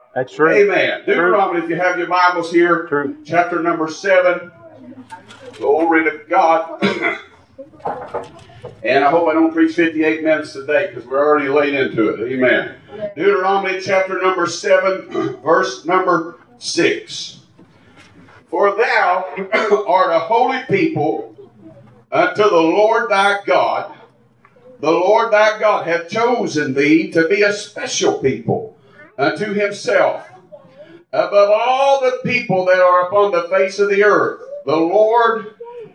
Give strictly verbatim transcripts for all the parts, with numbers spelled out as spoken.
That's true. Amen. Deuteronomy, if you have your Bibles here, True. chapter number seven. Glory to God. And I hope I don't preach fifty-eight minutes today because we're already late into it. Amen. Deuteronomy chapter number seven, verse number six. For thou art a holy people unto the Lord thy God. The Lord thy God hath chosen thee to be a special people unto himself, above all the people that are upon the face of the earth. The Lord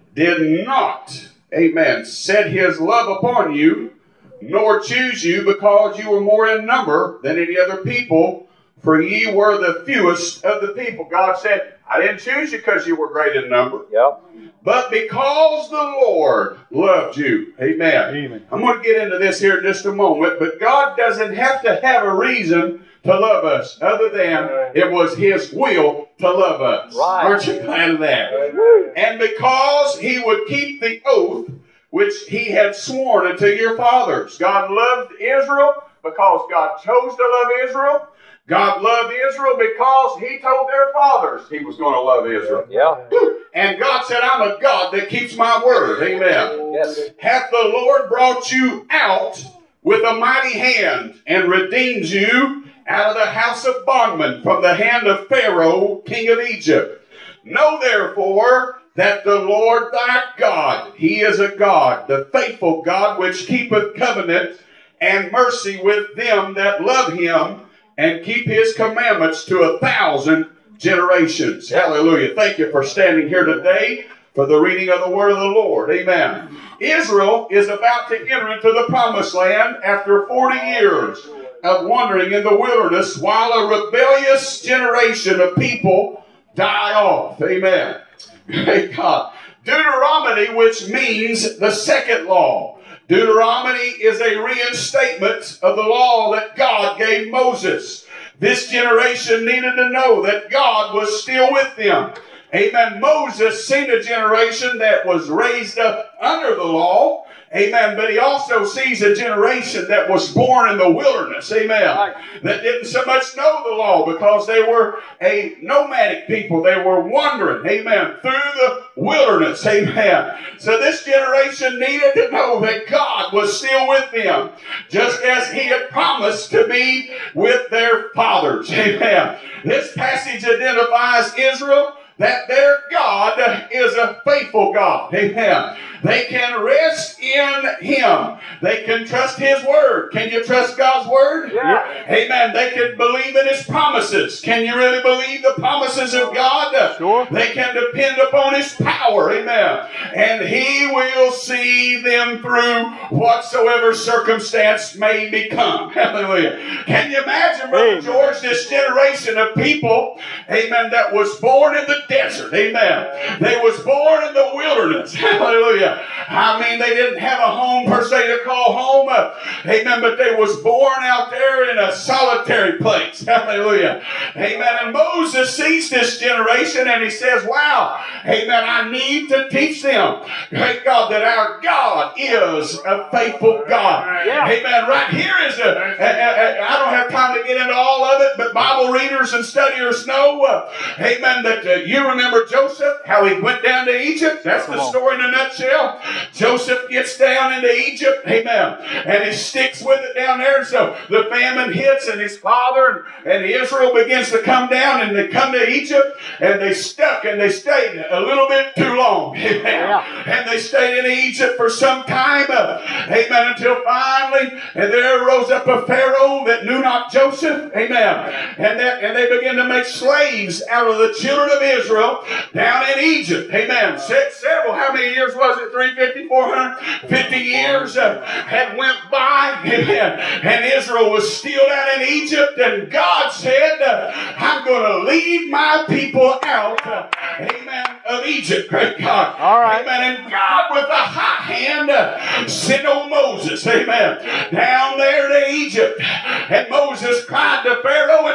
did not, amen, set his love upon you, nor choose you because you were more in number than any other people, for ye were the fewest of the people. God said, I didn't choose you because you were great in number. Yep. But because the Lord loved you. Amen. Amen. I'm going to get into this here in just a moment, but God doesn't have to have a reason to love us other than it was his will to love us. Right. Aren't you glad of that? And because he would keep the oath which he had sworn unto your fathers. God loved Israel because God chose to love Israel. God loved Israel because he told their fathers he was going to love Israel. Yeah. And God said, I'm a God that keeps my word. Amen. Yes. Hath the Lord brought you out with a mighty hand and redeemed you out of the house of bondmen from the hand of Pharaoh, king of Egypt. Know therefore that the Lord thy God, he is a God, the faithful God, which keepeth covenant and mercy with them that love him, and keep his commandments to a thousand generations. Hallelujah. Thank you for standing here today for the reading of the word of the Lord. Amen. Israel is about to enter into the promised land after forty years of wandering in the wilderness while a rebellious generation of people die off. Amen. Great God. Deuteronomy, which means the second law. Deuteronomy is a reinstatement of the law that God gave Moses. This generation needed to know that God was still with them. Amen. Moses seen a generation that was raised up under the law. Amen. But he also sees a generation that was born in the wilderness. Amen. Right. That didn't so much know the law because they were a nomadic people. They were wandering. Amen. Through the wilderness. Amen. So this generation needed to know that God was still with them, just as he had promised to be with their fathers. Amen. This passage identifies Israel, that their God is a faithful God. Amen. They can rest in him. They can trust his word. Can you trust God's word? Yeah. Amen. They can believe in his promises. Can you really believe the promises of God? Sure. They can depend upon his power. Amen. And he will see them through whatsoever circumstance may become. Hallelujah. Can you imagine, Brother Amen. George, this generation of people, amen, that was born in the desert. Amen. They was born in the wilderness. Hallelujah. I mean, they didn't have a home per se to call home. Uh, amen. But they was born out there in a solitary place. Hallelujah. Amen. And Moses sees this generation and he says, wow, amen, I need to teach them, thank God, that our God is a faithful God. Yeah. Amen. Right here is a, a, a, a, I don't have time to get into all of it, but Bible readers and studiers know, uh, amen, that uh, you remember Joseph, how he went down to Egypt. That's the story in a nutshell. Joseph gets down into Egypt, amen, and he sticks with it down there. So the famine hits, and his father and Israel begins to come down, and they come to Egypt, and they stuck, and they stayed a little bit too long, amen. Yeah. And they stayed in Egypt for some time, uh, amen, until finally, and there rose up a Pharaoh that knew not Joseph, amen, and that, and they began to make slaves out of the children of Israel down in Egypt, amen. Several, how many years was it? three hundred fifty, four hundred fifty years uh, had went by, amen, and Israel was still down in Egypt, and God said, uh, I'm going to lead my people out, uh, amen, of Egypt. Great God. All right. Amen. And God with a hot hand uh, sent old Moses, amen, down there to Egypt. And Moses cried to Pharaoh and said,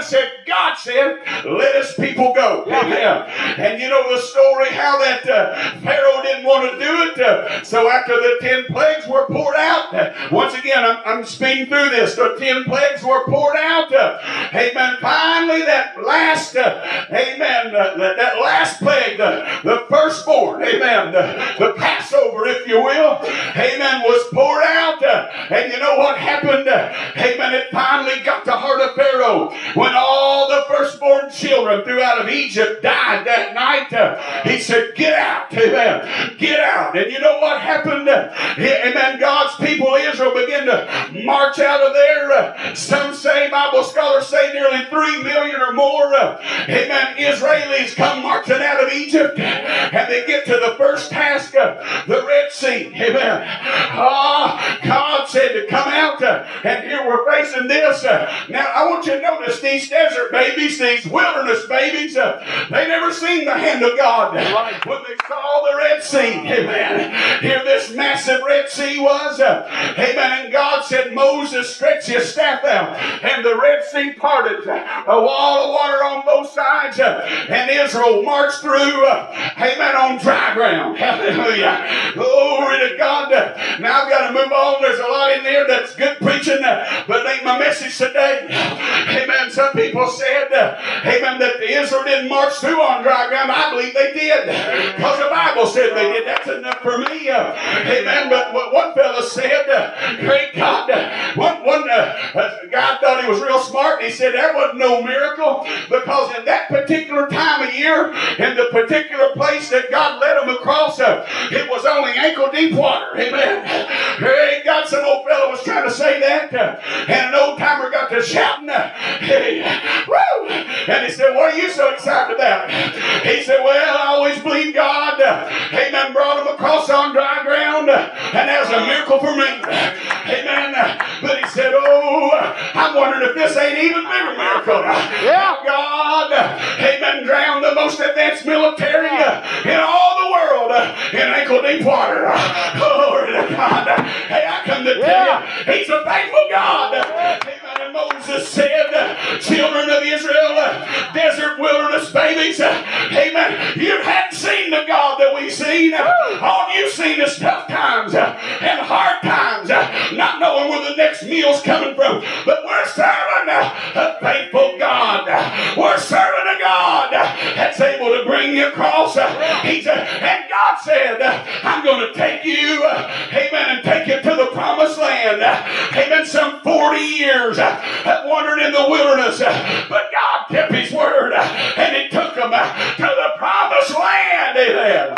God said, let his people go. Amen. And you know the story how that uh, Pharaoh didn't want to do it. Uh, so after the ten plagues were poured out, uh, once again, I'm, I'm speeding through this. The ten plagues were poured out. Uh, amen. Finally, that last, uh, amen, uh, that, that last plague, the, the firstborn, amen, the, the Passover, if you will, amen, was poured out. Uh, and you know what happened? Uh, amen. It finally got the heart of Pharaoh when all the firstborn children throughout of Egypt died that night. Uh, he said, get out. Amen. Get out. And you know what happened? Uh, amen. God's people, Israel, began to march out of there. Uh, some say, Bible scholars say, nearly three million or more. Uh, amen. Israelis come marching out of Egypt, and they get to the first task, uh, the Red Sea. Amen. Ah, oh, God said to come out, uh, and here we're facing this. Uh, now, I want you to notice these desert babies, these wilderness babies, uh, they never seen the hand of God when they saw the Red Sea. Amen. Here this massive Red Sea was. Uh, amen. And God said, Moses, stretch your staff out. And the Red Sea parted. A wall of water on both sides. Uh, and Israel marched through, uh, amen, on dry ground. Hallelujah. Glory to God. Uh, now I've got to move on. There's a lot in there that's good preaching, uh, but it ain't my message today. Amen. Some people said, uh, amen, that Israel didn't march through on dry ground. I believe they did. Because the Bible said they did. That's enough for me. Uh, amen. But what one fellow said, uh, great God, uh, one, one uh, guy thought he was real smart, and he said there wasn't no miracle because in that particular time of year, in the particular place that God led them across, uh, it was only ankle deep water. Amen. Hey, God, some old fellow was trying to say that, uh, and an old timer got to shouting, uh, hey, woo! And he said, what are you so excited about? He said, well, I always believe God, uh, amen, brought him across on dry ground, uh, and that's a miracle for me. Amen. But he said, oh, I'm wondering if this ain't even bigger miracle. Yeah. God, amen, drowned the most advanced military in all the world in ankle deep water. Glory to God. Hey, I come to tell yeah. you, he's a faithful God. Amen. And Moses said, children of Israel, desert wilderness babies, amen, you hadn't seen the God that we've seen. All you've seen is tough times and hard times, not knowing where the next meal's coming from. But we're serving a faithful God. We're serving a God that's able to bring you across. He's a, and God said, I'm going to take you, amen, and take you to the promised land. Amen, some forty years wandered in the wilderness. But God kept his word, and he took them to the promised land. Amen.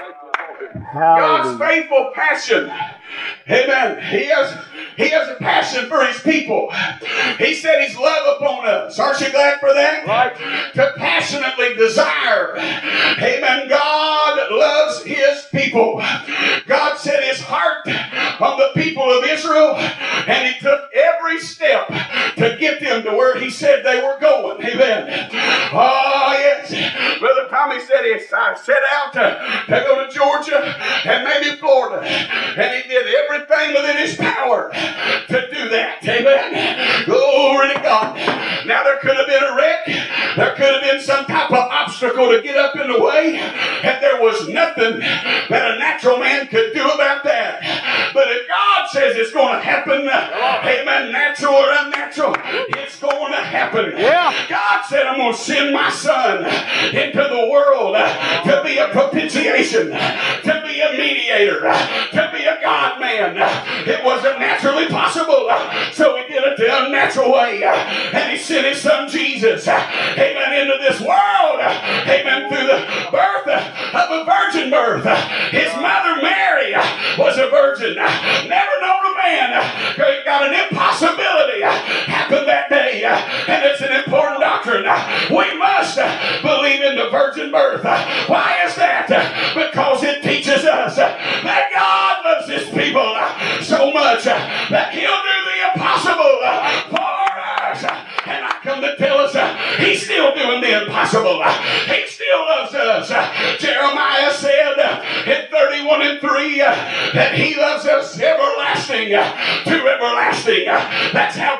God's faithful passion. Amen. He has, he has a passion for his people. He said his love upon us. Aren't you glad for that? Right. To passionately desire. Amen. God loves his people. God set his heart on the people of Israel, and he took every step to get them to where he said they were going. Amen. Oh, yes. Brother Tommy said he set out to, to go to Georgia and maybe Florida, and he did everything within his power to do that. Amen. Glory to God. Now there could have been a wreck. There could have been some type of obstacle to get up in the way, and there was nothing that a natural man could do about that. But if God says it's going to happen, amen, natural or unnatural, it's going to happen. Yeah. God said, I'm going to send my son into the world to be a propitiation, to be a mediator, to be a God man. It wasn't naturally possible, so he did it the unnatural way, and he sent his son Jesus, amen, into this world, amen, through the birth of a virgin birth. His mother Mary was a virgin, never known a man. Got an impossibility happened that day, and it's an important doctrine. We must believe in the virgin birth. Why is that? Because it teaches us that God loves his people so much that he'll do the impossible for us. And I come to tell us he's still doing the impossible. He still loves us. Jeremiah said in thirty-one and three that he loves us everlasting to everlasting. That's how great God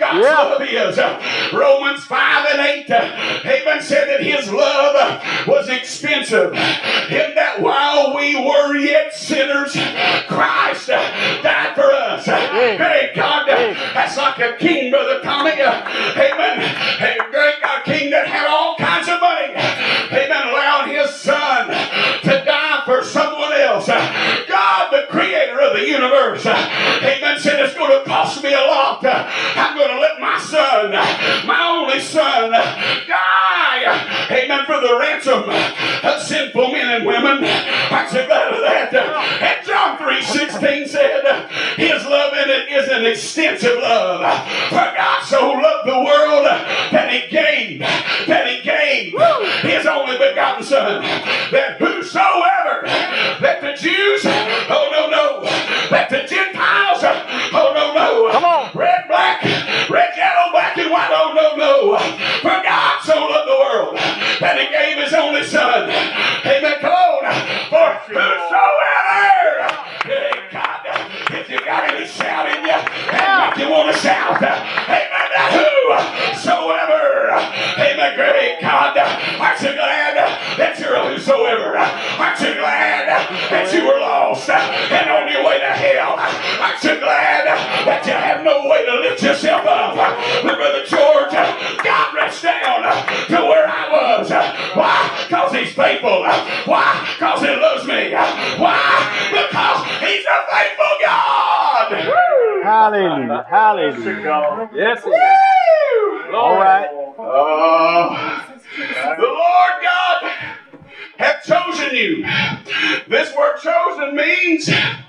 God's Yeah. love is. Romans five and eight, amen, said that his love was expensive, in that while we were yet sinners, Christ died for us. Hey, God, that's like a king, Brother Tommy. Amen. Hey, great God, king that had all kinds of money. Amen. Allowed his son to die for someone else. God, the creator of the universe, amen, said it's going to cost me a lot. I'm going to let my son, my only son, die. Amen. For the ransom of sinful men and women. I'm so glad of that. And John three sixteen said, his love in it is an extensive love. For God so loved the world that he gave, that he gave his only begotten son, that whosoever, that the Jews, oh no, no, that the Gentiles, oh no, no, Come on. red, black, red, yellow, black, and white, oh no, no, for God so loved the world that he gave his only son. Amen. Come on. For whosoever, hey God, if you got any shout in you, and make you want to shout, amen, whosoever, amen, great God, aren't you glad that you're a whosoever? Aren't you glad that you were lost and on your way to hell? Aren't you glad that you have no way to lift yourself up? But Brother George, God reached down to where I was. Why? Because he's faithful. Why? Because he loves me. Why? Because he's a faithful God. Hallelujah. Hallelujah. Yes, it is. Woo! All right. Oh, the Lord God hath chosen you. This word chosen means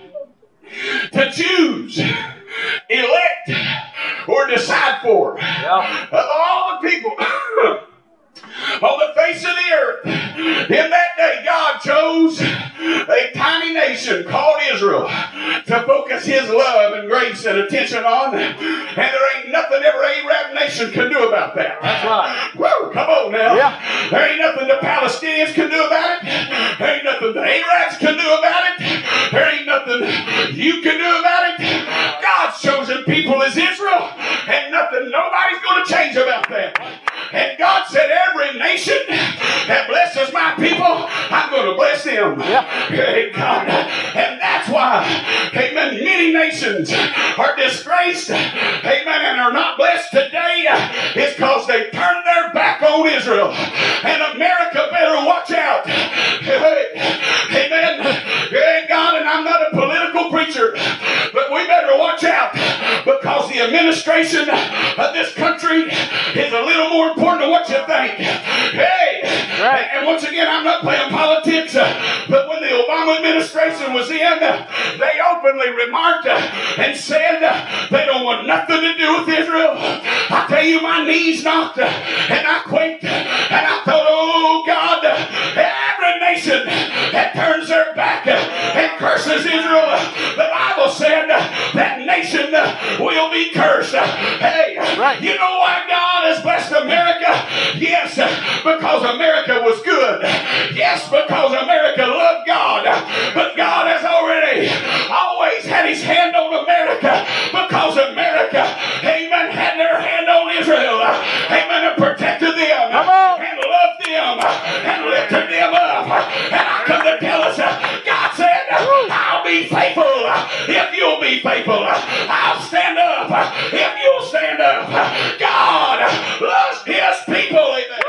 to choose, elect, or decide for. Yeah. Of all the people on the face of the earth, in that day God chose a tiny nation called Israel to focus his love and grace and attention on, and there ain't nothing every Arab nation can do about that. That's right. Woo, come on now. Yeah. There ain't nothing the Palestinians can do about it. There ain't nothing the Arabs can do about it. There ain't nothing you can do about it. God's chosen people is Israel, and nothing nobody's going to change about that. And God said, every nation that blesses my people, I'm going to bless them. Yeah. Hey, God. And that's why, amen, many nations are disgraced, amen, and are not blessed today. It's because they turned their back on Israel. And America better watch out. Hey, amen. Hey, God, and I'm not a political preacher, but we better watch out, because the administration of this country is a little more important than what you think. Hey, Right. and once again, I'm not playing politics, but when the Obama administration was in, they openly remarked and said they don't want nothing to do with Israel. I tell you, my knees knocked and I quaked, and I thought, oh God, every nation that turns their back and curses Israel, the Bible said that nation will be cursed. Hey, Right. you know why God has blessed America? Yes, because America was good. Yes, because America loved God. But God has already always had his hand on America, because America, amen, had their hand on Israel. Amen, and protected them Come on. and loved them and lifted them up. And I come to tell us, God said, I'll be faithful if you'll be faithful. I'll stand up if you'll stand up. God loves his people. Amen.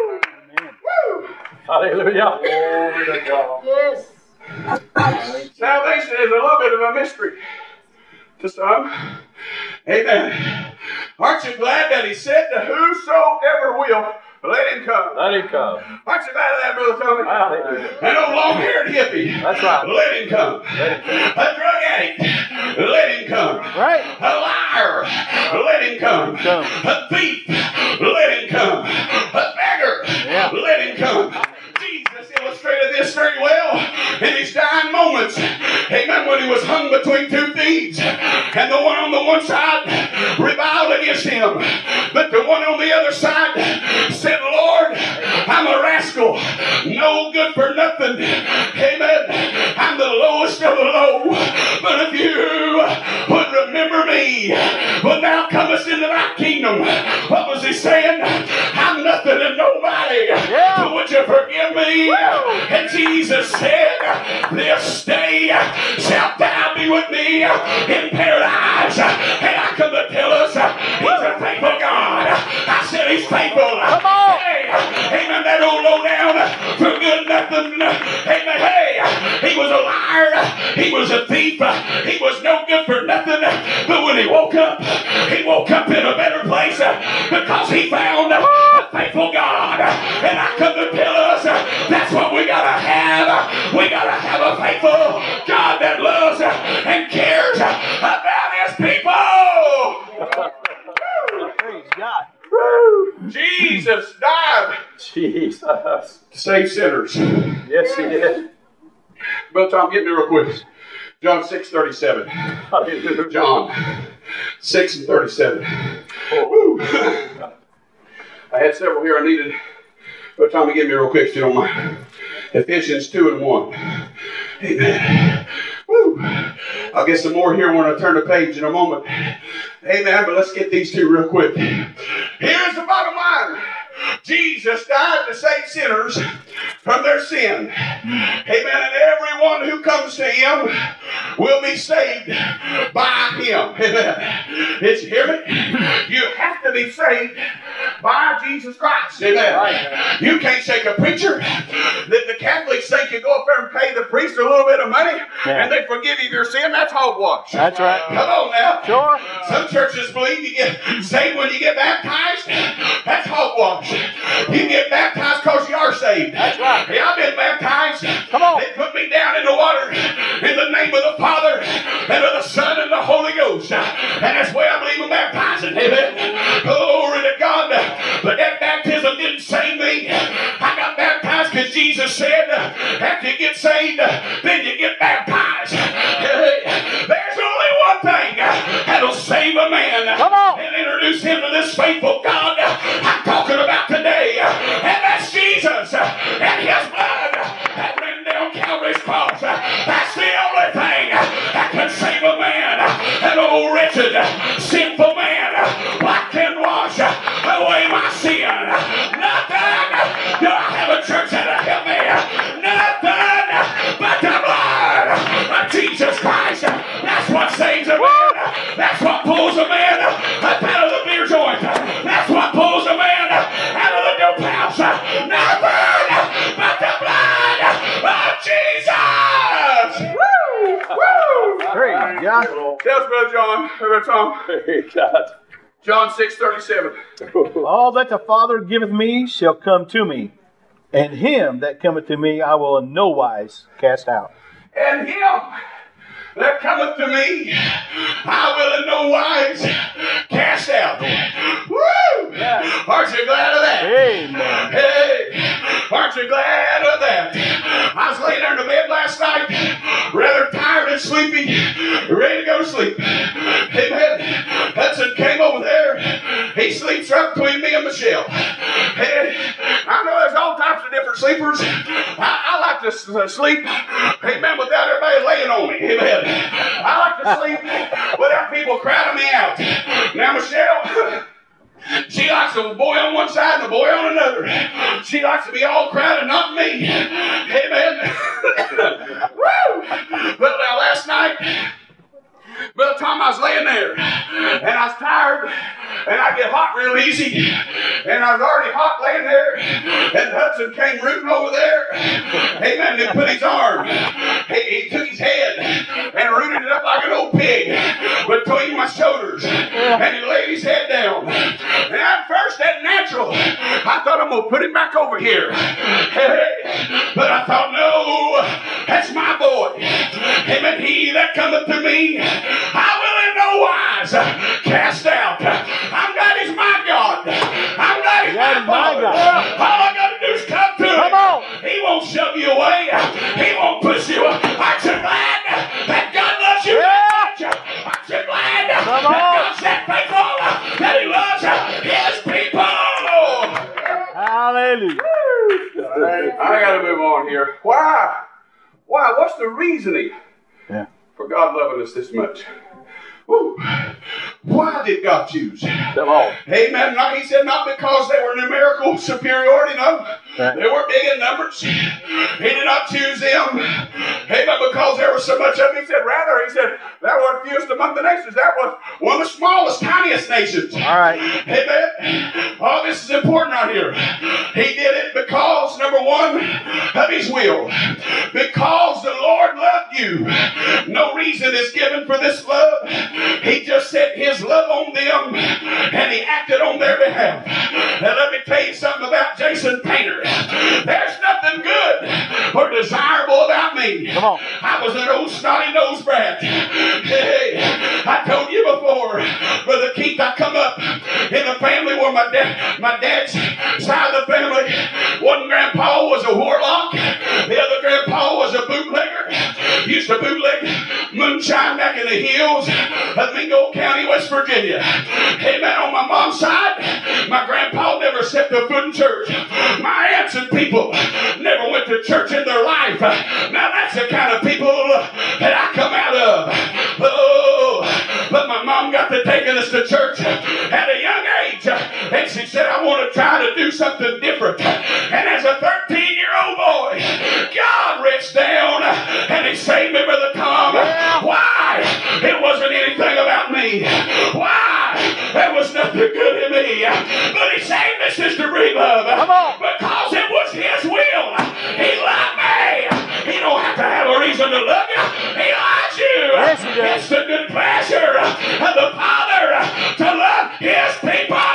Woo. Hallelujah. Glory to God. Yes. Salvation is a little bit of a mystery to some. Amen. Aren't you glad that he said to whosoever will, let him come? Let him come. Aren't you glad of that, Brother Tommy? Hallelujah. And a long-haired hippie. That's right. Let him come. Let him A drug addict. Let him come. Right. A liar. Let him come. Come. A thief. Let him come. A beggar. Yeah. Let him come. Jesus illustrated this very well in his dying moments. Amen. When he was hung between two thieves, and the one on the one side reviled against him, but the one on the other side said, Lord, I'm a rascal, no good for nothing. Amen. I'm the lowest of the low, but if you would remember me when thou comest into thy kingdom, me in paradise. And I come to tell us he's a faithful God. I said he's faithful. Come on. Hey, amen, that old low down for good nothing. Amen, hey, he was a liar. He was a thief. He was no good for nothing. But when he woke up, he woke up in a better place because he found a faithful God. And I come to tell us that's what we got to have. We got to have a faithful God that loves and cares about his people. Praise God. Jesus died Jesus. to save sinners. Yes, he did. Brother Tom, get me real quick. John six thirty-seven. Hallelujah. John six and thirty-seven. Woo. I had several here I needed. Brother Tom, get me real quick if you don't mind. Ephesians two and one. Amen. Woo. I'll get some more here when I turn the page in a moment. Amen. But let's get these two real quick. Here's the bottom line. Jesus died to save sinners from their sin. Amen. And everyone who comes to him will be saved by him. Amen. Did you hear me? You have to be saved by Jesus Christ. Amen. You can't shake a preacher. The, the Catholics think you go up there and pay the priest a little bit of money Yeah. and they forgive you your sin. That's hogwash. That's right. Come on now. Sure. Some churches believe you get saved when you get baptized. That's hogwash. You get baptized because you are saved. That's right. Hey, I've been baptized. Come on. They put me down in the water in the name of the Father and of the Son and the Holy Ghost. And that's the way I believe in baptizing. Amen. Glory to God. But that baptism didn't save me. I got baptized because Jesus said, after you get saved, then you get baptized. There's only one thing that'll save a man. Come on. And introduce him to this faithful God I'm talking about today. And that's Jesus and his blood that ran down Calvary's cross. That's the only thing that can save a man. An old wretched, sinful man. What can wash away my sin? Nothing. Do I have a church that'll help me? Nothing but the blood of Jesus Christ. That's what saves a man. That's what pulls a man up out of the beer joint. That's what pulls a man out of the dope house. Nothing but the blood of Jesus. Woo! Woo! Praise God. Tell us, Brother John. Brother Tom. Praise God. John six thirty-seven. All that the Father giveth me shall come to me, and him that cometh to me I will in no wise cast out. And him that cometh to me, I will in no wise cast out. Woo! Yeah. Aren't you glad of that? Amen. Hey, aren't you glad of that? I was laying there in the bed last night, rather tired and sleepy, ready to go to sleep. Amen. Hudson came over there. He sleeps right between me and Michelle. Hey, I know there's all types of different sleepers. I, I like to s- sleep, amen, without everybody laying on me. Amen. I like to sleep without people crowding me out. Now, Michelle, she likes the boy on one side and the boy on another. She likes to be all crowded, not me. Amen. Woo! But now, last night, by the time I was laying there, and I was tired, and I get hot real easy, and I was already hot laying there, and Hudson came rooting over there, amen, and put his arm, he, he took his head, and rooted it up like an old pig, between my shoulders, and he laid his head down, and at first, that natural, I thought I'm going to put him back over here, but I thought, no, that's my boy, amen, he that cometh to me, I will in no wise cast out. I'm glad he's my God. I'm glad he's God my is my Father. God. All I got to do is come to him. Come on. He won't shove you away. He won't push you. Aren't you glad that God loves you? Yeah. Aren't you glad that Come on. God's that faithful, that he loves his people? Hallelujah. I got to move on here. Why? Why? What's the reasoning Yeah. for God loving us this much? Woo. Why did God choose? Come on. Amen. Not, he said not because they were numerical superiority, no. Right. They were big in numbers. He did not choose them. Amen. Because there was so much of them. He said, rather, he said, that was fewest among the nations. That was one of the smallest, tiniest nations. All right. Amen. Oh, this is important right here. He did it because, number one, of his will. Because the Lord loved you. No reason is given for this love. He just set his love on them and he acted on their behalf. Now let me tell you something about Jason Painter. There's nothing good or desirable about me. Come on. I was an old snotty nose brat. Hey, I told you before, Brother Keith, I come up in a family where my dad, my dad's side of the family, one grandpa was a warlock, the other grandpa was a bootlegger. Used to bootleg moonshine back in the hills of Mingo County, West Virginia. Amen. On my mom's side, my grandpa never stepped a foot in church. My aunts and people never went to church in their life. Now that's the kind of people that I come out of. Oh, but my mom got to taking us to church at a young age, and she said, I want to try to do something different. And as a thirteen-year-old boy, God reached down and he saved me, Brother Tom. Yeah. Why? It wasn't anything about me. Why? There was nothing good in me. But he saved me, Sister Breedlove. Come on. Because it was his will. He loved me. He don't have to have a reason to love you. He loves you. Yes, he does. It's the good pleasure of the Father to love his people.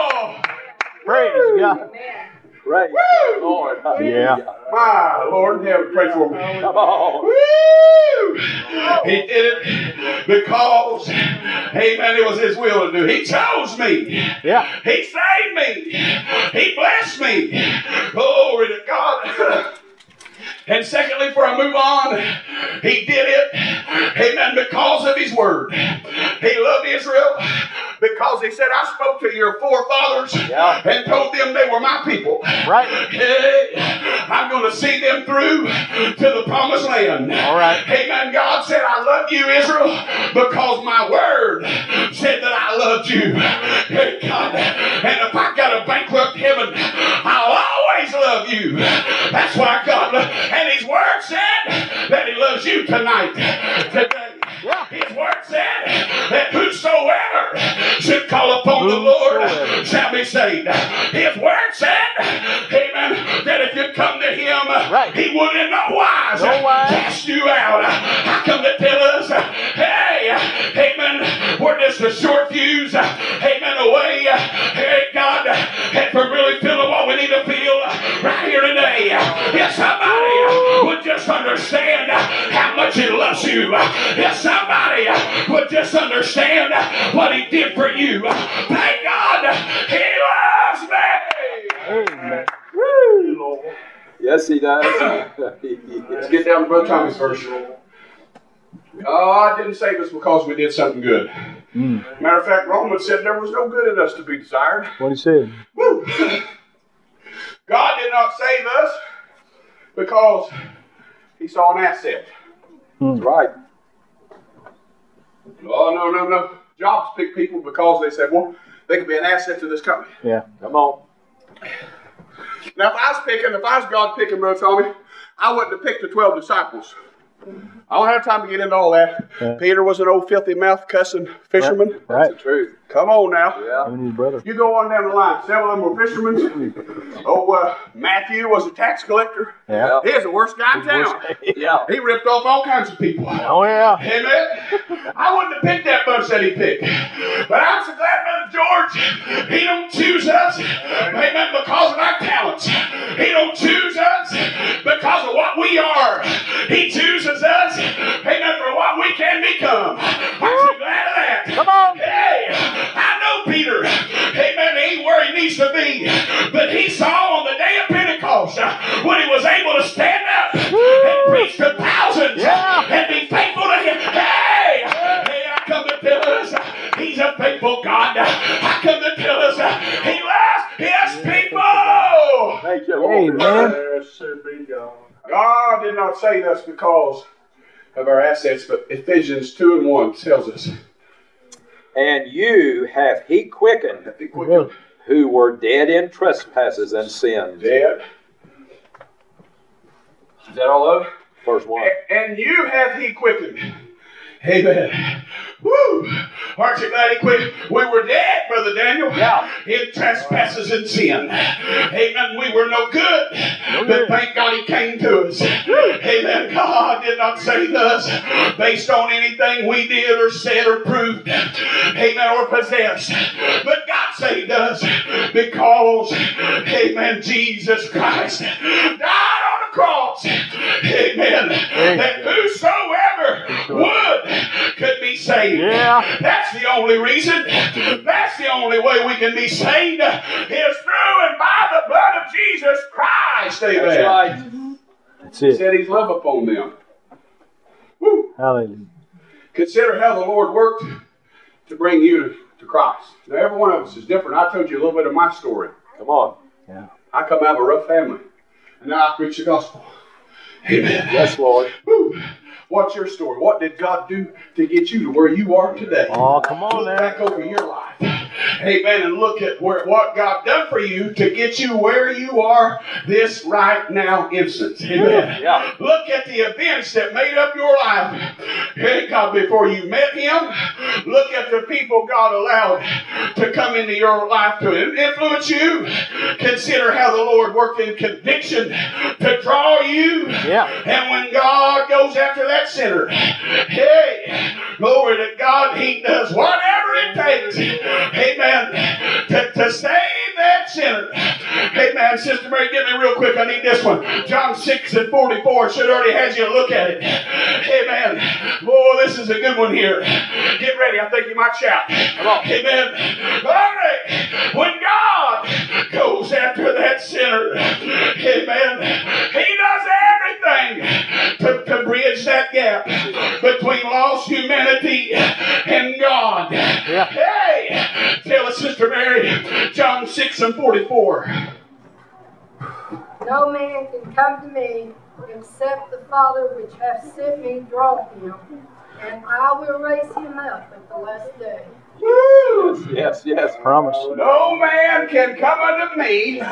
Praise God. Praise Woo! Lord. Yeah. My Lord in heaven, pray for me. Come on. Woo! He did it because, amen, it was his will to do. He chose me. Yeah. He saved me. He blessed me. Glory to God. And secondly, before I move on, he did it, amen, because of his word. He loved Israel because he said, I spoke to your forefathers Yeah. and told them they were my people. Right. Hey, I'm going to see them through to the promised land. All right. Amen. God said, I love you, Israel, because my word said that I loved you. Hey, God. And if I got a bankrupt heaven, I'll always love you. That's why God loved. And his word said that he loves you tonight, today. Yeah. His word said that whosoever should call upon the Lord Whosoever. shall be saved. His word said, amen, that if you come to him, Right. he would in no wise No wise. cast you out. I come to tell us, hey, amen, we're just a short fuse, amen, away, hey, God, and from really feeling what we need to feel right here today. If somebody would just understand how much he loves you, if somebody would just understand what he did for you, thank God he loves me. Amen. Woo. Yes, he does. Let's get down to Brother Tommy's verse. God didn't save us because we did something good. Mm. Matter of fact, Romans said there was no good in us to be desired. What he said. Woo. God did not save us because he saw an asset. Mm. Right. Oh, no, no, no. Jobs pick people because they said, well, they could be an asset to this company. Yeah. Come on. Now, if I was picking, if I was God picking, Brother Tommy, I wouldn't have picked the twelve disciples. I don't have time to get into all that. Yeah. Peter was an old filthy mouth cussing fisherman. Right. That's the truth. Come on now. Yeah. Him and his brother. You go on down the line. Several of them were fishermen. Oh, uh, Matthew was a tax collector. Yeah. He was the worst guy in town. Yeah. He ripped off all kinds of people. Oh, yeah. Amen. I wouldn't have picked that bunch that he picked. But I'm so glad, Brother George, he don't choose us, amen, because of our talents. He don't choose us because of what we are. He chooses us, amen, for what we can become. Aren't you glad of that? Come on. Hey, I know Peter, amen, he ain't where he needs to be. But he saw on the day of Pentecost uh, when he was able to stand up and preach to thousands Yeah. and be faithful to him. Hey, hey, I come to tell us uh, he's a faithful God. I come to tell us uh, he loves his people. Thank you, Lord. Amen. God did not save us because of our assets, but Ephesians two and one tells us And you hath he quickened, Hath he quickened. who were dead in trespasses and sins. Dead. Is that all of it? Verse one. And you hath he quickened. Amen. Woo! Aren't you glad he quit? We were dead, Brother Daniel, Yeah. in trespasses and sin. Amen. We were no good, but thank God he came to us. Amen. God did not save us based on anything we did or said or proved. Amen. Or possessed. But God saved us because, amen, Jesus Christ died on the cross. Amen. That whosoever would could be saved. Yeah. That's the only reason. That's the only way we can be saved is through and by the blood of Jesus Christ. Amen. That's right. That's He it. said He's love upon them. Woo. Hallelujah. Consider how the Lord worked to bring you to, to Christ. Now, every one of us is different. I told you a little bit of my story. Come on. Yeah. I come out of a rough family, and now I preach the gospel. Amen. Yes, Lord. Woo. What's your story? What did God do to get you to where you are today? Oh, come on Look now. back over your life. Amen. And look at where, what God done for you to get you where you are this right now instant. Amen. Yeah. Look at the events that made up your life. Hey, God, before you met Him. Look at the people God allowed to come into your life to influence you. Consider how the Lord worked in conviction to draw you. Yeah. And when God goes after that sinner, hey, glory to God, He does whatever it takes, amen, to, to save that sinner. Amen. Sister Mary, get me real quick. I need this one. John six and forty-four. Should already had you look at it. Amen. Boy, this is a good one here. Get ready. I think you might shout. Come on. Amen. Glory. When God goes after that sinner, amen, He does everything to, to bridge that gap between lost humanity and God. Yeah. Hey, tell us, Sister Mary, John six and forty-four. No man can come to me except the Father which hath sent me draw him, and I will raise him up at the last day. Woo! Yes, yes. Promise. No man can come unto me,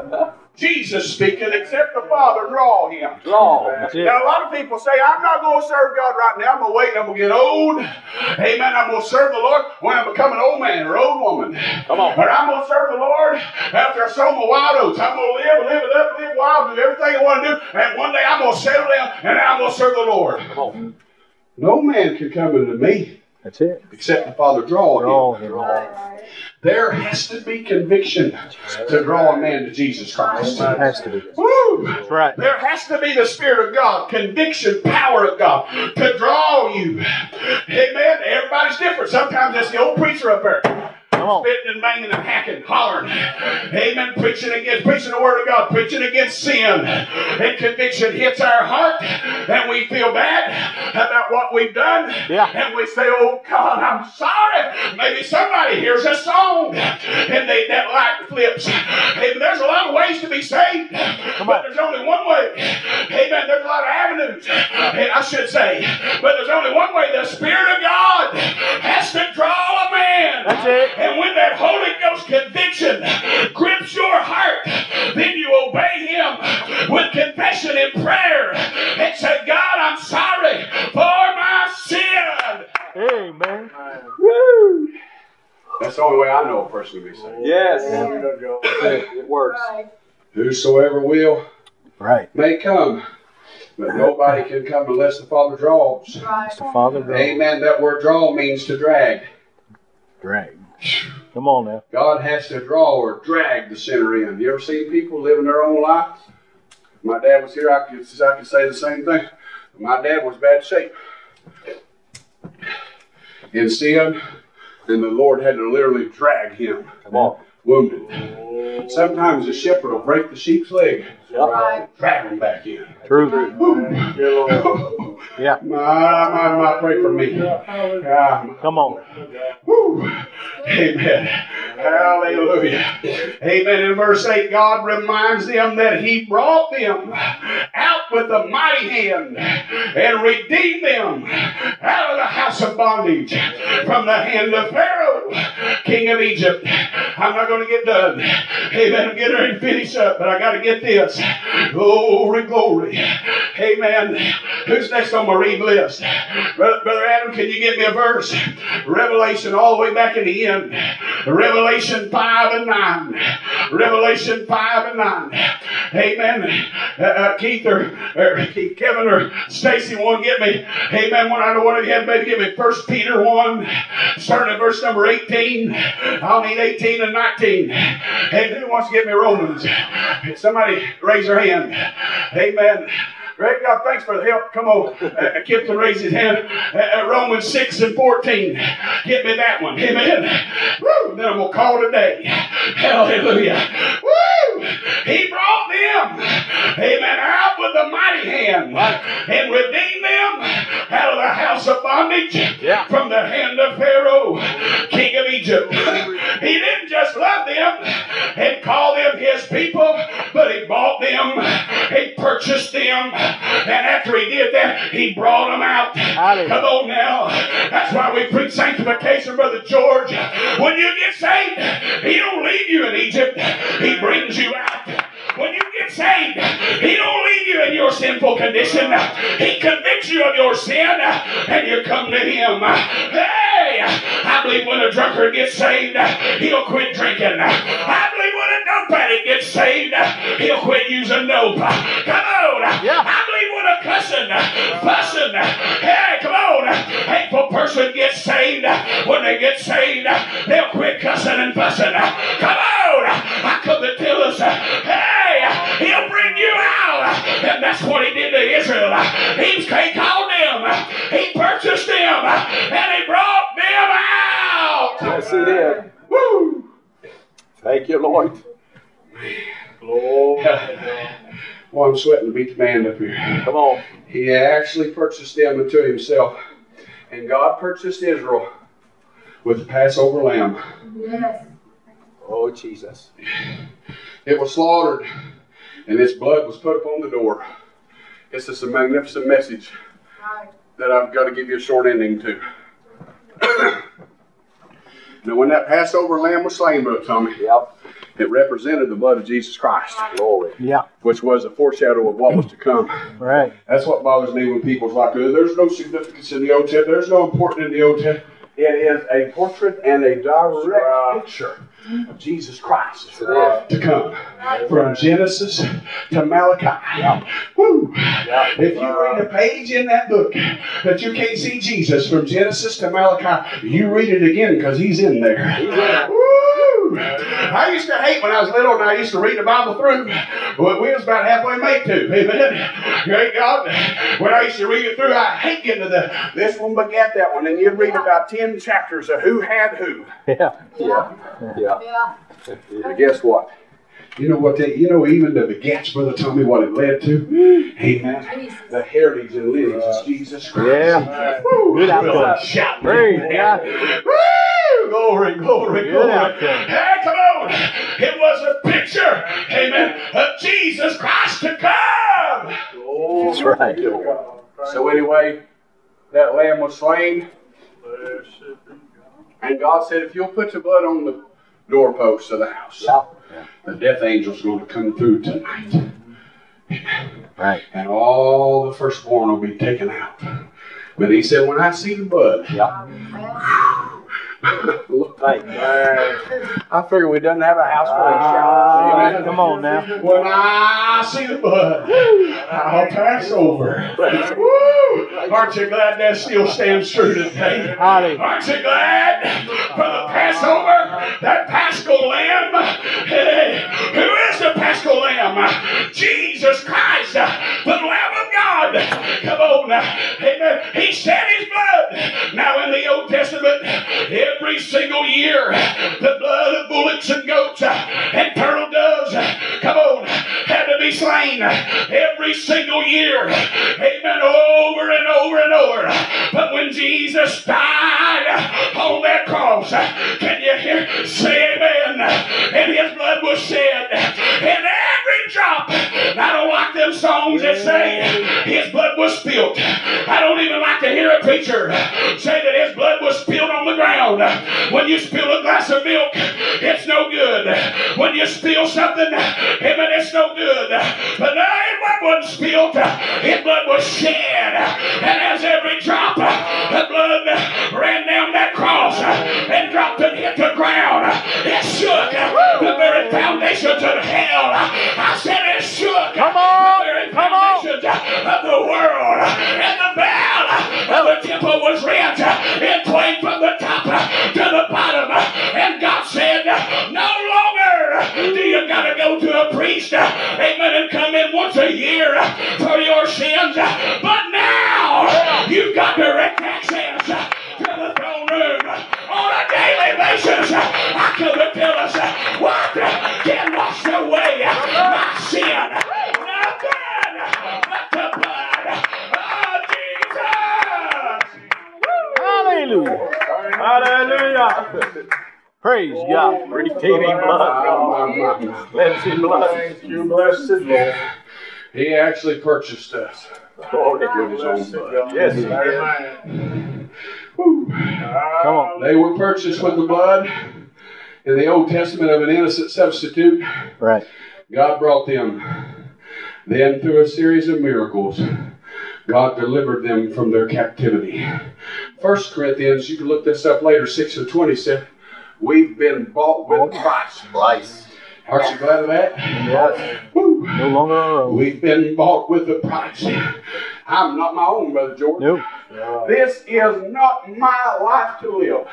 Jesus speaking, except the Father draw him. Draw. That's it. Now, a lot of people say, I'm not going to serve God right now. I'm going to wait. I'm going to get old. Amen. I'm going to serve the Lord when I become an old man or old woman. Come on. Or I'm going to serve the Lord after I sow my wild oats. I'm going to live, live it up, live wild, do everything I want to do. And one day I'm going to settle down and I'm going to serve the Lord. Come on. No man can come unto me That's it. except the Father draw him. Draw him. Right. There has to be conviction to draw a man to Jesus Christ. It has to be. Woo! That's right. There has to be the Spirit of God, conviction, power of God to draw you. Amen. Everybody's different. Sometimes it's the old preacher up there. Come on. Spitting and banging and hacking, hollering. Amen. Preaching against, preaching the Word of God, preaching against sin. And conviction hits our heart, and we feel bad about what we've done. Yeah. And we say, oh God, I'm sorry. Maybe somebody hears a song, and they, that light flips. Amen. There's a lot of ways to be saved, but there's only one way. Amen. There's a lot of avenues, and I should say, but there's only one way. The Spirit of God has to draw a man. That's it. And when that Holy Ghost conviction grips your heart, then you obey Him with confession and prayer and say, God, I'm sorry for my sin. Amen. Woo. That's the only way I know a person to be saved. Yes. Yeah. It works. Right. Whosoever will Right. may come, but nobody can come unless the Father draws. Right. It's the Father draw. Amen. That word draw means to drag. Drag. Come on now. God has to draw or drag the sinner in. You ever seen people living their own life? If my dad was here, I could, I could say the same thing. My dad was bad shape. In sin, and the Lord had to literally drag him. Come on. Wounded. Sometimes a shepherd will break the sheep's leg Right. Drag them back in. True. Woo. Yeah. My, my, my, pray for me. Ah, Come on. woo. Amen. Hallelujah. Amen. In verse eight, God reminds them that He brought them out with a mighty hand and redeemed them out of the house of bondage from the hand of Pharaoh, king of Egypt. I'm not going to get done. Amen. I'm getting ready to finish up, but I got to get this. Glory, glory. Amen. Who's next on my read list? Brother, Brother Adam, can you give me a verse? Revelation all the way back in the end. Revelation five and nine. Revelation five and nine. Amen. Uh, uh, Keith or, or Keith, Kevin or Stacy won't get me. Amen. One, I know one of you had maybe give me First Peter one, starting at verse number eighteen. I'll need eighteen and nineteen. And who wants to get me Romans? Somebody raise their hand. Amen. Great God, thanks for the help. Come on. Uh, Kip can raise his hand. Uh, uh, Romans six and fourteen. Get me that one. Amen. Woo! Then I'm going to call it a day. Hallelujah. Woo! He brought them, amen, out with a mighty hand and redeemed them out of the house of bondage Yeah. from the hand of Pharaoh, king of Egypt. He didn't just love them and call them His people, but He bought them, He purchased them, and after He did that, He brought them out. Hallelujah. Come on now. That's why we preach sanctification, Brother George. When you get saved, He don't leave you in Egypt. He brings you out. When you get saved, He don't leave you in your sinful condition. He convicts you of your sin, and you come to Him. Hey, I believe when a drunkard gets saved, he'll quit drinking. I believe when a dope addict gets saved, he'll quit using dope. Come on. Yeah. I believe when a cussing, fussing, hey, come on, hateful person gets saved, when they get saved, they'll quit cussing and fussing. Come on. I come to tell us, hey, He'll bring you out. And that's what He did to Israel. He, he called them. He purchased them. And He brought them out. Yes, He did. Woo! Thank you, Lord. Lord. Well, I'm sweating to beat the band up here. Come on. He actually purchased them unto Himself. And God purchased Israel with the Passover lamb. Yes. Oh, Jesus. It was slaughtered, and its blood was put upon the door. It's just a magnificent message Right. that I've got to give you a short ending to. Now, when that Passover lamb was slain, Brother Tommy, Yep. it represented the blood of Jesus Christ, Glory. Yeah. which was a foreshadow of what was to come. Right. That's what bothers me when people's like, there's no significance in the Old Testament. There's no importance in the Old Testament. It is a portrait and a direct picture of Jesus Christ to come. From Genesis to Malachi. Woo. If you read a page in that book that you can't see Jesus from Genesis to Malachi, you read it again because He's in there. Woo. I used to hate when I was little and I used to read the Bible through. Well, we was about halfway made to. Amen. Great God. When I used to read it through, I hate getting to the this one begat that one. And you'd read about ten chapters of who had who. Yeah. Yeah. Yeah. Yeah. But guess what? You know what they, you know, even the begats, Brother Tommy, what it led to? Amen. Jesus. The heritage and lineage is Jesus Christ. Yeah. Woo. Good outcome. Shout. Praise God. Woo. Glory, glory, Good glory. outcome. Hey, come on. It was a picture, amen, of Jesus Christ to come. That's right. So anyway, that lamb was slain. And God said, if you'll put the blood on the doorposts of the house, Yeah. the death angel's going to come through tonight. Right. And all the firstborn will be taken out. But He said, when I see the blood, Yeah. Thank you. I figure we doesn't have a house full of Ah, shouts. come on now. When I see the blood, I'll pass over. Woo! Aren't you glad that still stands true today? Hallelujah. Aren't you glad for the Passover, that Paschal Lamb? Hey, who is the Paschal Lamb? Jesus Christ, the Lamb of God. Come on now. Amen. He shed His blood. Now in the Old Testament, every single year, the blood of bullocks and goats and turtle doves, come on, had to be slain every single year. Amen. Over and over and over. But when Jesus died on that cross, can you hear? Say amen. And his blood was shed. And every drop, I don't like them songs that say his blood was spilled. I don't even like to hear a preacher say that his blood was spilled on the ground. When you spill a glass of milk, it's no good. When you spill something, amen, it's no good. But no, his blood wasn't spilled. His blood was shed. And as every drop of blood ran down that cross and dropped and hit the ground, it shook the very foundations of hell. I said it shook Come on, the very come on. foundations of the world. And the veil of the temple was rent in twain from the top to the bottom. And God said, no longer do you got to go to a priest, amen, and come in once a year for your sins. But now you've got direct access to the throne room on a daily basis. I come to tell us what can wash away my sin. Nothing but the blood of Jesus. Hallelujah. Hallelujah. Praise God. Redeeming blood. Cleansing blood. Thank you, blessed Lord. He actually purchased us. Lord, with his own blood. Yes, he did. Amen. Woo. Come on. They were purchased with the blood in the Old Testament of an innocent substitute. Right. God brought them. Then through a series of miracles, God delivered them from their captivity. First Corinthians, you can look this up later, six and twenty said, we've been bought with a price. Price. Aren't you glad of that? Yes. Woo. No longer our own. We've been bought with a price. I'm not my own, Brother George. Nope. This is not my life to live.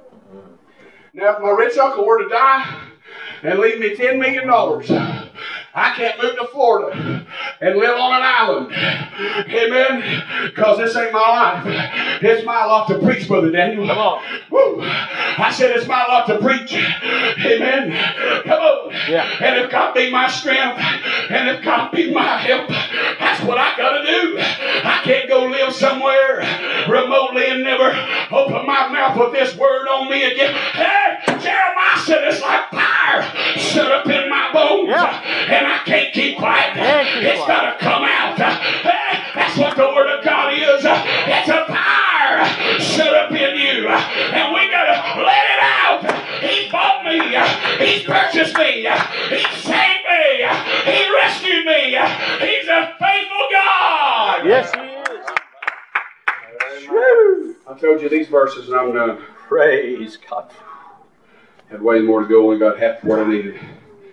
Now, if my rich uncle were to die and leave me ten million dollars, I can't move to Florida and live on an island. Amen? Because this ain't my life. It's my lot to preach, Brother Daniel. Come on. Woo. I said it's my lot to preach. Amen? Come on. Yeah. And if God be my strength, and if God be my help, that's what I got to do. I can't go live somewhere remotely and never open my mouth with this word on me again. Hey, Jeremiah said it's like fire shut up in my bones. Yeah. And I can't keep quiet. Can't keep It's quiet. got to come out. Hey, that's what the Word of God is. It's a fire shut up in you. And we got to let it out. He bought me. He's purchased me. He saved me. He rescued me. He's a faithful God. Yes, he is. Woo. I told you these verses and I'm done. Praise God. Had way more to go. Only got half what I needed.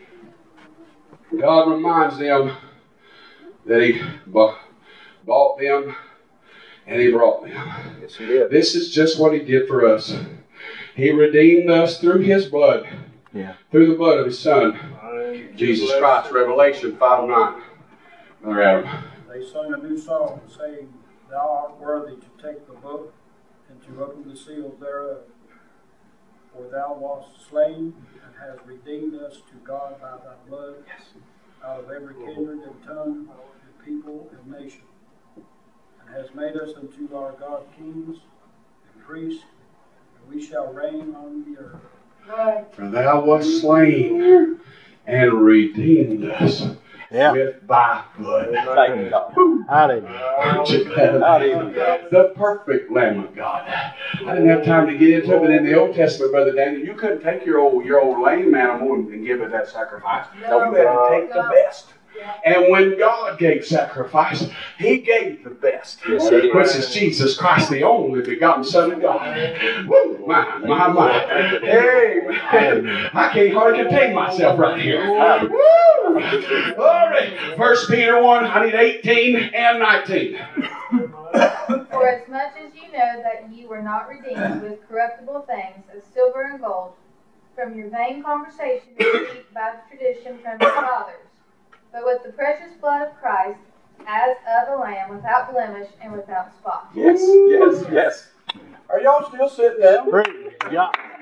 God reminds them that He bought them and He brought them. Yes, he did. This is just what He did for us. He redeemed us through His blood, Yeah. through the blood of His Son, Jesus Christ. Revelation five nine. Brother Adam. They sung a new song saying, thou art worthy to take the book and to open the seals thereof. For thou wast slain and hast redeemed us to God by thy blood out of every kindred and tongue and people and nation, and hast made us unto our God kings and priests, and we shall reign on the earth. Right. For thou wast slain and redeemed us Yeah. with thy blood. Thank God. Hallelujah. Aren't you glad? Hallelujah. The perfect Lamb of God. I didn't have time to get into it, but in the Old Testament, Brother Daniel, you couldn't take your old your old lame animal and, and give it that sacrifice. No, you had to take the best. And when God gave sacrifice, He gave the best, Yes, he did. which is Jesus Christ, the only begotten Son of God. Woo, my, my, my. Amen. I can't hardly contain myself right here. Woo! Glory. First Peter one, I need eighteen and nineteen. For as much as you know that ye were not redeemed with corruptible things as silver and gold from your vain conversation received by tradition from your fathers, but with the precious blood of Christ, as of a lamb without blemish and without spot. Yes, yes, yes. Are y'all still sitting down? Praise God.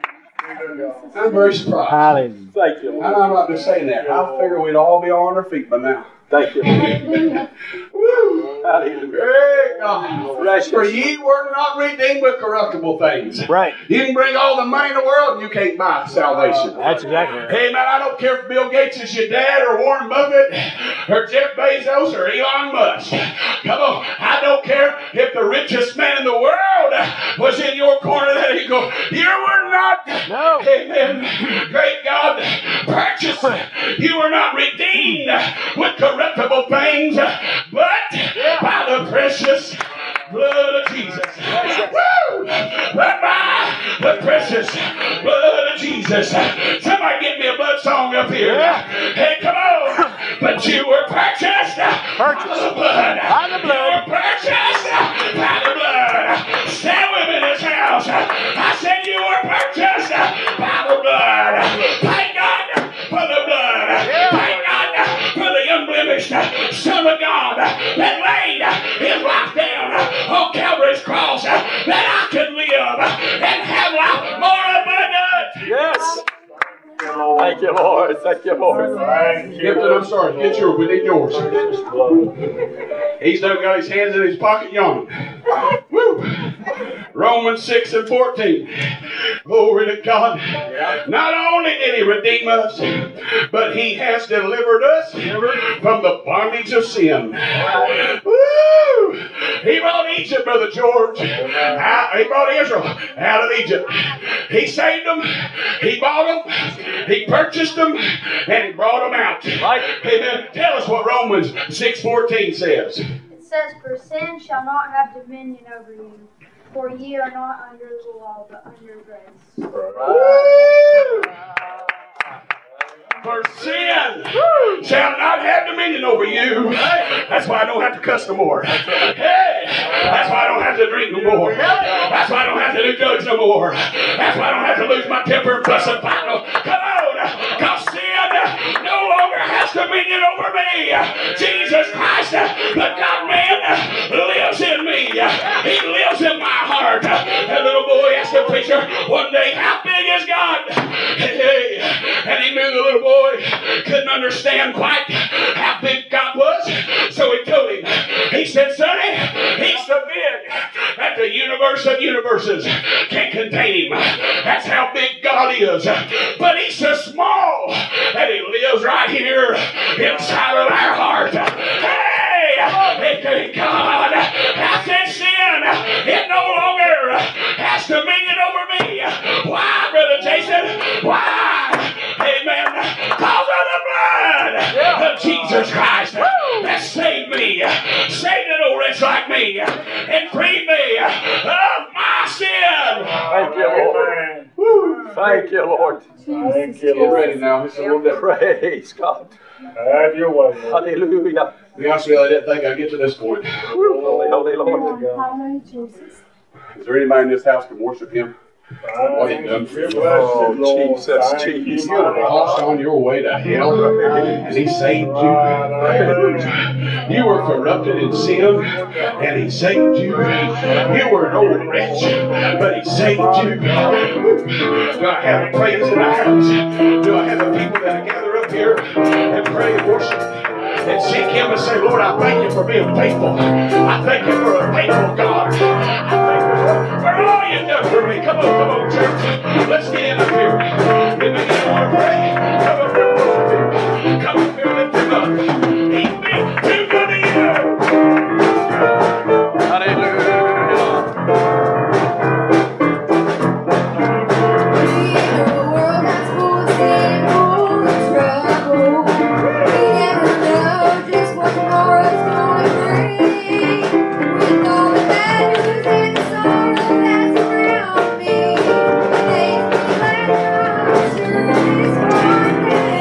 I'm very surprised. Hallelujah. Thank you, And Lord. I'm not just saying that. I figure we'd all be on our feet by now. Thank you, Lord. Woo! Hallelujah. Great God. Precious. For ye were not redeemed with corruptible things. Right. You can bring all the money in the world and you can't buy salvation. That's exactly right. Hey man, I don't care if Bill Gates is your dad or Warren Buffett or Jeff Bezos or Elon Musk. Come on. I don't care if the richest man in the world was in your corner that he go, you were not. No. Amen. Great God, purchased. You were not redeemed with corruptible things, but by the precious blood of Jesus. Woo! But by the precious blood of Jesus. Somebody get me a blood song up here. Hey, come on. But you were purchased by the blood. By the blood. You were purchased by the blood. Stand with me in this house. I said you were purchased by the blood. Thank God for the blood. Thank God for the unblemished Son of God that laid his life down on Calvary's cross that I could live and have life more abundant. Yes. Thank you, Lord. Thank you, Lord. Get it, I'm sorry. Get yours. We need yours. He's done got his hands in his pocket yawning. Woo! Romans six and fourteen. Glory to God. Not only did he redeem us, but he has delivered us from the bondage of sin. Woo! He brought Egypt, Brother George. Out, he brought Israel out of Egypt. He saved them. He bought them. He purchased them. And he brought them out. Amen. Tell us what Romans six fourteen says. It says, for sin shall not have dominion over you, for ye are not under the law, but under grace. For sin shall not have dominion over you. That's why I don't have to cuss no more. Hey, that's why I don't have to drink no more. That's why I don't have to do drugs no more. That's why I don't have to lose my temper and fuss and fight. No. Come on, because sin no longer has dominion over me. Jesus Christ, the God-man, lives in me. He lives in my heart. That little boy asked the preacher one day, how big is God? Hey, and he knew the little boy couldn't understand quite how big God was, so he told him. He said, Sonny, he's so big that the universe of universes can't contain him. That's how big God is. But he's so small that he lives right here inside of our heart. Hey, thank God. I said sin, it no longer has dominion over me. Why, Brother Jason? Why? Amen. Because of the blood of Jesus Christ that saved me, saved an old wretch like me, and freed me of my sin. Thank you, Lord. Woo. Thank you, Lord. Thank you, Get Lord. ready now. It's a little different. Praise God. Have your way, Lord. Hallelujah. To be honest with you, I didn't think I'd get to this point. Holy, holy Lord. Is there anybody in this house can worship him? What he done for you? Oh, Jesus, Thank Jesus. You were lost on your way to hell, and he saved you. You were corrupted in sin, and he saved you. You were an old wretch, but he saved you. Do I have a praise in the house? Do I have a people that gather up here and pray and worship and seek him and say, Lord, I thank you for being faithful. I thank you for a faithful God. I thank you for all you've done for me. Come on, come on, church. Let's get in up here. If you want to pray, come up here and worship him. Come up here and lift him up. He's been too good to you. Hallelujah. Thank you.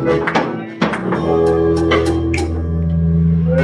Lord.